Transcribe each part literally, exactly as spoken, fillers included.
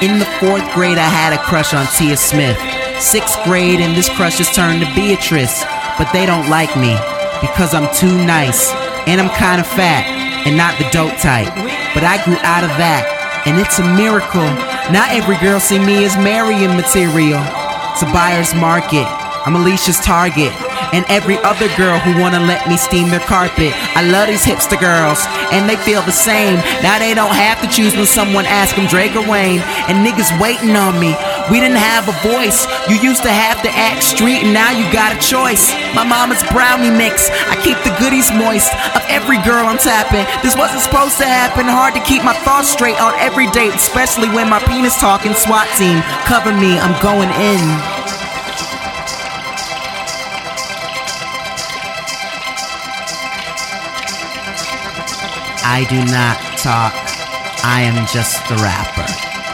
In the fourth grade, I had a crush on Tia Smith. Sixth grade, and this crush has turned to Beatrice. But they don't like me because I'm too nice, and I'm kind of fat, and not the dope type. But I grew out of that, and it's a miracle. Not every girl see me as marrying material. It's a buyer's market. I'm Alicia's target. And every other girl who wanna let me steam their carpet. I love these hipster girls, and they feel the same. Now they don't have to choose when someone asks them Drake or Wayne. And niggas waiting on me. We didn't have a voice. You used to have to act street, and now you got a choice. My mama's brownie mix. I keep the goodies moist. Of every girl I'm tapping. This wasn't supposed to happen. Hard to keep my thoughts straight on every date, especially when my penis talking. SWAT team, cover me, I'm going in. I do not talk, I am just the rapper.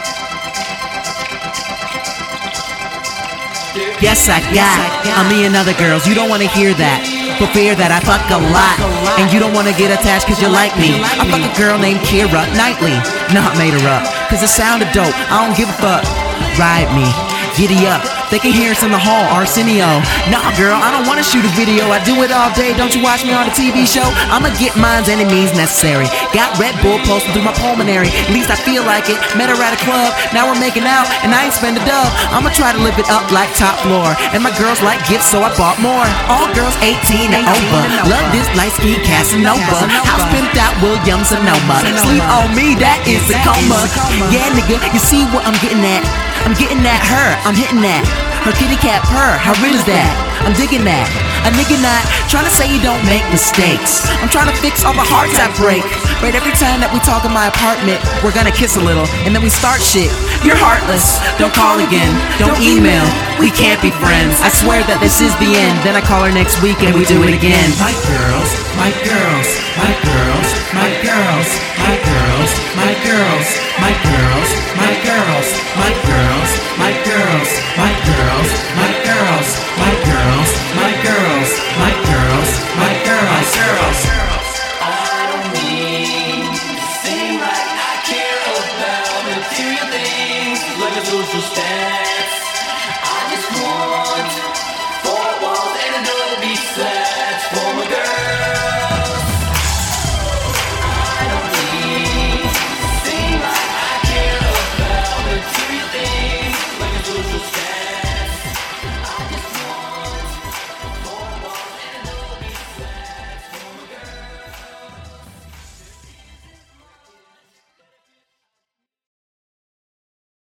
Yes, I got a million other girls, you don't wanna hear that. For fear that I fuck a lot, and you don't wanna get attached cause you like me. I fuck a girl named Keira Knightley. No, I made her up, cause it sounded dope, I don't give a fuck. Ride me, giddy up. They can hear us in the hall, Arsenio. Nah, girl, I don't wanna shoot a video. I do it all day, don't you watch me on the T V show? I'ma get mine's enemies necessary. Got Red Bull posting through my pulmonary. At least I feel like it. Met her at a club, now we're making out, and I ain't spend a dub. I'ma try to live it up like top floor. And my girls like gifts, so I bought more. All girls eighteen and over. Love this light-skinned Casanova. House pimped out Williams Sonoma. Sleep on me, that is a coma. Yeah, nigga, you see what I'm getting at? I'm getting at her, I'm hitting that. Her kitty cat purr, how real is that? I'm digging that. A nigga not trying to say you don't make mistakes. I'm trying to fix all the hearts I break. Right, every time that we talk in my apartment, we're gonna kiss a little, and then we start shit. You're heartless, don't call again, don't email, we can't be friends. I swear that this is the end. Then I call her next week and we do it again. My girls, my girls, my girls, my girls, my girls, my girls, my girls, my girls, my girls, my girls, my girls, my girls, my girls, my girls, my girls, my girls, girls. I don't mean to seem like I care about material things, like a social stats.